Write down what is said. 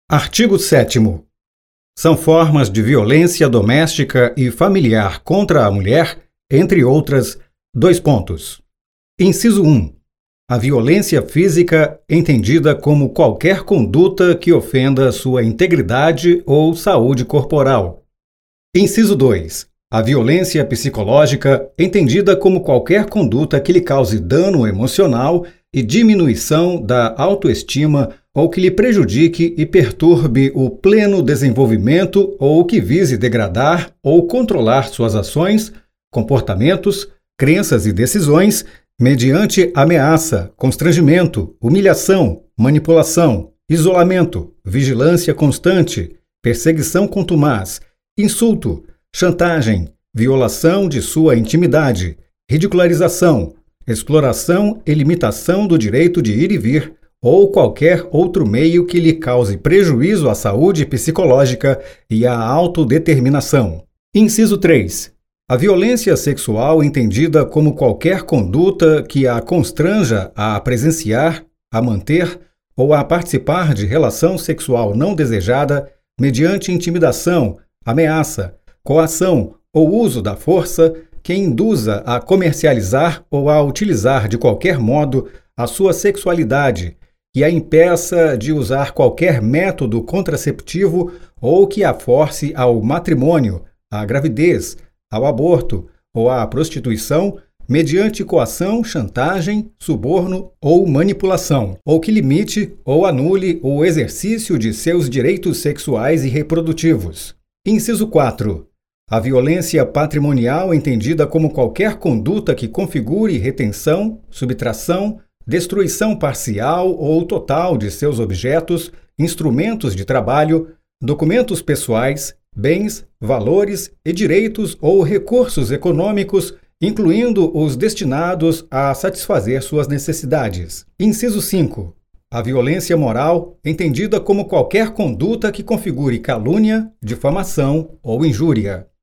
Artigo 7º. São formas de violência doméstica e familiar contra a mulher, entre outras, : Inciso 1. A violência física entendida como qualquer conduta que ofenda sua integridade ou saúde corporal. Inciso 2. A violência psicológica entendida como qualquer conduta que lhe cause dano emocional e diminuição da autoestima ou que lhe prejudique e perturbe o pleno desenvolvimento ou que vise degradar ou controlar suas ações, comportamentos, crenças e decisões mediante ameaça, constrangimento, humilhação, manipulação, isolamento, vigilância constante, perseguição contumaz, insulto, chantagem, violação de sua intimidade, ridicularização, exploração e limitação do direito de ir e vir, ou qualquer outro meio que lhe cause prejuízo à saúde psicológica e à autodeterminação. Inciso 3. A violência sexual entendida como qualquer conduta que a constranja a presenciar, a manter ou a participar de relação sexual não desejada mediante intimidação, ameaça, coação ou uso da força que induza a comercializar ou a utilizar de qualquer modo a sua sexualidade, que a impeça de usar qualquer método contraceptivo ou que a force ao matrimônio, à gravidez, ao aborto ou à prostituição, mediante coação, chantagem, suborno ou manipulação, ou que limite ou anule o exercício de seus direitos sexuais e reprodutivos. Inciso 4. A violência patrimonial entendida como qualquer conduta que configure retenção, subtração, destruição parcial ou total de seus objetos, instrumentos de trabalho, documentos pessoais, bens, valores e direitos ou recursos econômicos, incluindo os destinados a satisfazer suas necessidades. Inciso 5. A violência moral, entendida como qualquer conduta que configure calúnia, difamação ou injúria.